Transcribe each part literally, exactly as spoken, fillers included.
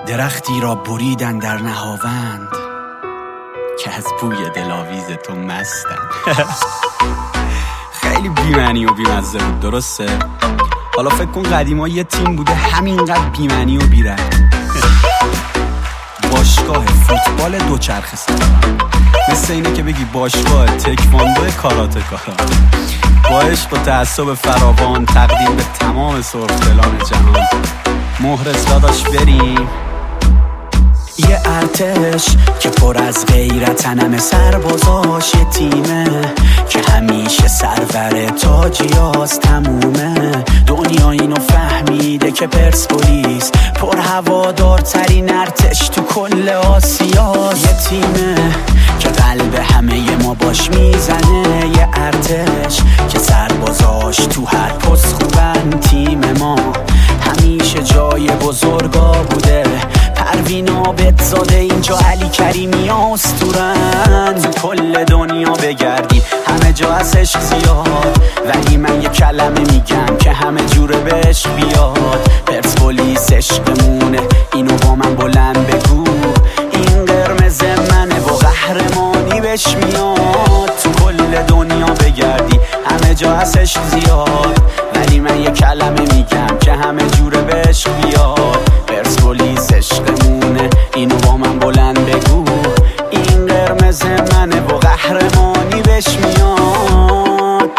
درختی را بریدن در نهاوند که از بوی دلاویز تو مستم. خیلی بی‌معنی و بی‌مزه بود، درسته؟ حالا فکر کن قدیما یه تیم بوده همینقدر بی‌معنی و بی‌ربط. باشگاه فوتبال دوچرخه سواران، مثل اینه که بگی باشگاه تکواندو کاراتکا. با عشق و تعصب فراوان تقدیم به تمام سرخدلان جهان. مهرس داداش بریم. یه ارتش که پر از غیرتن، همه سربازاش یه تیمه که همیشه سرور تاجیاست تمومه. دنیا اینو فهمیده که پرسپولیس پر هوادارترین ارتش تو کل آسیاست. یه تیمه که قلب همه ما باش میزنه، یه ارتش که سربازاش تو هر پست خوبن. تیم ما همیشه جای بزرگا بوده، پروین عابدزاده اینجا، علی کریمی ها اسطورن. تو کل دنیا بگردی همه جا از عشق زیاد، ولی من یه کلمه میگم که همه جوره به عشق بیاد. پرسپولیس عشقمونه، اینو با من بلند بگو. این قرمز منه و قهرمانی بهش میاد. تو کل دنیا بگردی همه جا از عشق زیاد، ولی من یه کلمه میگم که همه جوره به عشق بیاد. پرسپولیس عشقمونه، اینو با من بلند بگو. این قرمز منه و قهرمانی بهش میاد.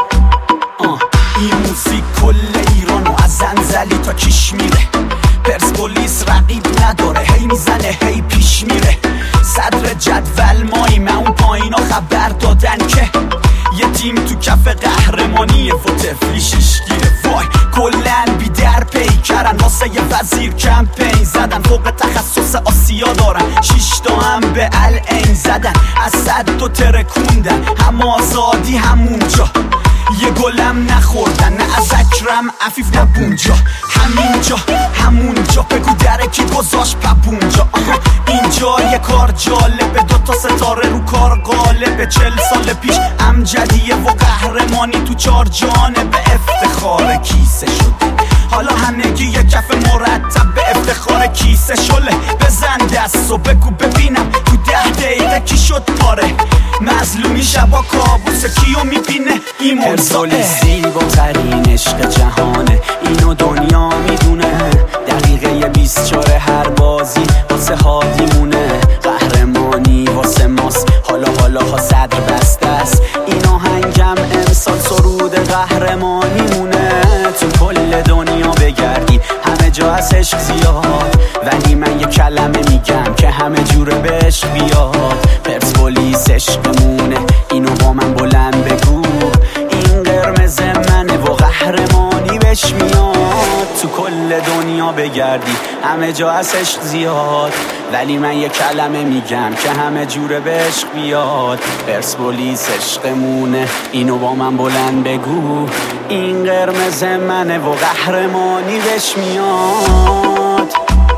این موسیقی کل ایرانو از زنزلی تا کیش میره. پرسپولیس رقیب نداره، هی میزنه هی پیش میره. صدر جدول ماییم، اون پایینا خبر دادن که یه تیم تو کف قهرمانیه و تفلی ششگیره. وای کلن بی در پیکرن، واسه یه وزیر کمپین زدن. فوق تخصص آسیا دارن، شیشتا هم به العین زدن. از صد دو ترکوندن، هم آزادی همونجا. یه گلم نخوردن، نه از اکرم عفیف نه بونجا. همینجا همونجا بگو درکی گذاشت پپونجا. اینجا یه کار جالبه، دوتا ستاره رو کار غالبه. چل سال پیش امجدیه و قهرمانی تو چار جانبه. افتخار کیسه شده، حالا همگی یه کف مرتب به افتخار کیسه شله. بزن دست و بگو ببینم تو ده دقیقه کی شد پاره. مظلومی شبا کابوس کیو میبینه؟ این پرسپولیس زیباترین عشق جهانه، اینو دنیا میدونه. دقیقه بیست و چهار هر بازی واسه هادیمونه. قهرمانی واسه ماست، حالا حالا ها صدر بسته است. این آهنگم امسال سرود قهرمانی مونه. تو کل دنیا بگردی همه جا از عشق زیاد، ولی من یه کلمه میگم که همه جوره به عشق بیاد. پرسپولیس عشقمونه، اینو با من بلند بگو. این قرمز منه و قهرمانی بهش میاد. تو کل دنیا بگردی همه جا از عشق زیاد، ولی من یه کلمه میگم که همه جوره به عشق بیاد. پرسپولیس عشقمونه، اینو با من بلند بگو. این قرمز منه و قهرمانی بهش میاد.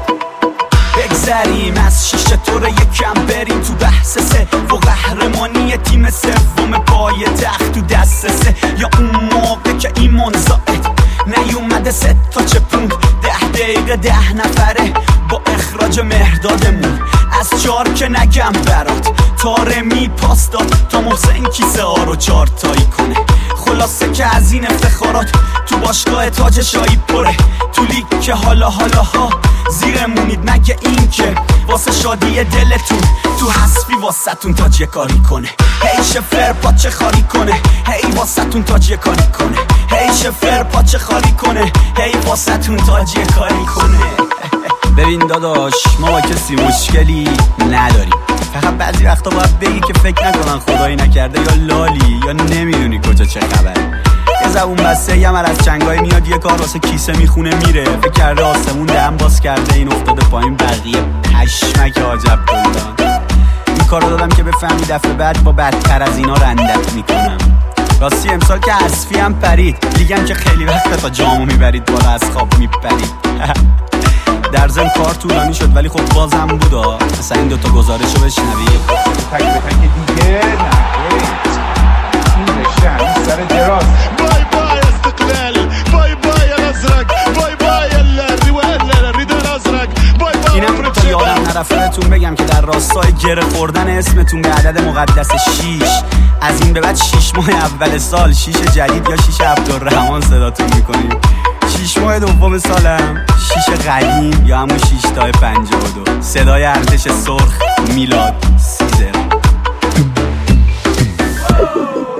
بگذریم از شیشه طور یکم بریم تو بحث سه و قهرمانی تیم سوم پای تخت تو دست سه. یا اون موقع که ایمان زاید نیومده ست تا چپون ده دقیقه ده نفره با اخراج مهردادمون. از چار که نگم برات تاره می پاس داد تا محسن کیسه ها رو چار تایی کنه. خلاصه که از این افتخارات تو باشگاه تاج شایی پره. تو لیگ که حالا حالا ها زیرمونید، مگه این که واسه شادی دلتون تو حسفی واسه تون تاج کاری کنه. هی شفر پاچه خاری کنه، هی واسه تون تاج کاری کنه. هی شفر پاچه خاری کنه، هی واسه تون تاج کاری کنه. ببین داداش، ما با کسی مشکلی نداریم، فقط بعضی وقتا باید بگی که فکر نکنن خدایی نکرده یا لالی یا نمیدونی کجا چه خبر. یه زبون بسته یه مر از چنگای میاد، یه کار واسه کیسه میخونه میره. فکر کرده آسمون دهن باز کرده، این افتاده پایین بقیه پشمک عجب کلان. این کارو دادم که بفهمی دفعه بعد با بدتر از اینا رندت میکنم. راستی امسال که حذفی هم پرید، لیگم که خیلی وقت تا جامو میبرید بالا از خواب میپرید. در ضمن کار طولانی شد ولی خب بازم بودا. مثلا این دوتا گزارشو بشنوی. تک به تک دیگه نه این رشته همین سر دراز. بای بای استقلال، بای بای الازرق، بای بای الردوال الردوال الازرق، بای بای اینم تا رفیقتون بگم که در راستای گره خوردن اسمتون به عدد مقدس شیش از این به بعد شیش ماه اول سال شیش جدید یا شیش عبدالرحمن صداتون میکنیم. شیش ماه دوم سالم شیش قدیم یا همون شیش تای پنجاه و دو. صدای ارتش سرخ، میلاد، سیزر.